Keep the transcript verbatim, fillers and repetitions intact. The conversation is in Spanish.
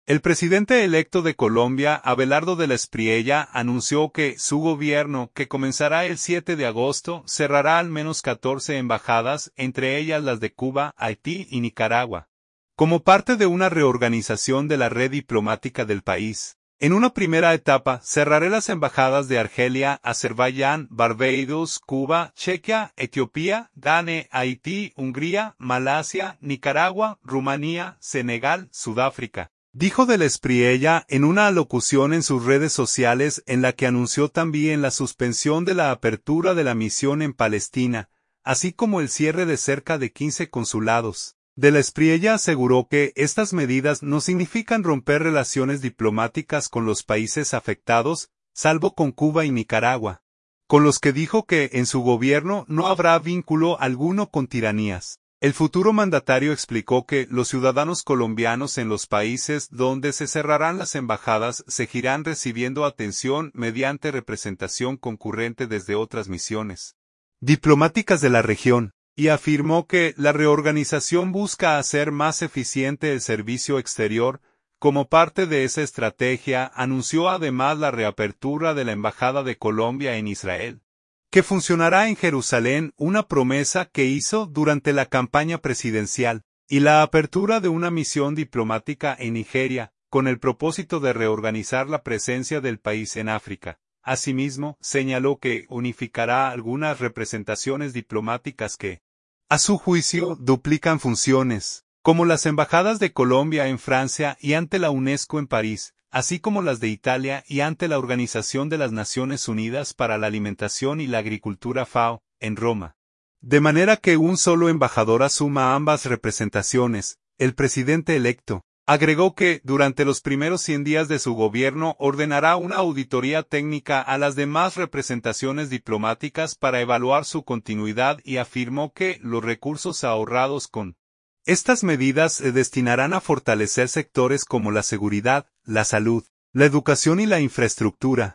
El presidente electo de Colombia, Abelardo de la Espriella, anunció que su gobierno, que comenzará el siete de agosto, cerrará al menos catorce embajadas, entre ellas las de Cuba, Haití y Nicaragua, como parte de una reorganización de la red diplomática del país. En una primera etapa, cerraré las embajadas de Argelia, Azerbaiyán, Barbados, Cuba, Chequia, Etiopía, Ghana, Haití, Hungría, Malasia, Nicaragua, Rumanía, Senegal, Sudáfrica, dijo de la Espriella en una alocución en sus redes sociales en la que anunció también la suspensión de la apertura de la misión en Palestina, así como el cierre de cerca de quince consulados. De la Espriella aseguró que estas medidas no significan romper relaciones diplomáticas con los países afectados, salvo con Cuba y Nicaragua, con los que dijo que en su gobierno no habrá vínculo alguno con tiranías. El futuro mandatario explicó que los ciudadanos colombianos en los países donde se cerrarán las embajadas seguirán recibiendo atención mediante representación concurrente desde otras misiones diplomáticas de la región, y afirmó que la reorganización busca hacer más eficiente el servicio exterior. Como parte de esa estrategia, anunció además la reapertura de la Embajada de Colombia en Israel, que funcionará en Jerusalén, una promesa que hizo durante la campaña presidencial, y la apertura de una misión diplomática en Nigeria, con el propósito de reorganizar la presencia del país en África. Asimismo, señaló que unificará algunas representaciones diplomáticas que, a su juicio, duplican funciones, como las embajadas de Colombia en Francia y ante la UNESCO en París, así como las de Italia y ante la Organización de las Naciones Unidas para la Alimentación y la Agricultura FAO, en Roma. De manera que un solo embajador asuma ambas representaciones. El presidente electo agregó que, durante los primeros cien días de su gobierno, ordenará una auditoría técnica a las demás representaciones diplomáticas para evaluar su continuidad y afirmó que los recursos ahorrados con estas medidas se destinarán a fortalecer sectores como la seguridad, la salud, la educación y la infraestructura.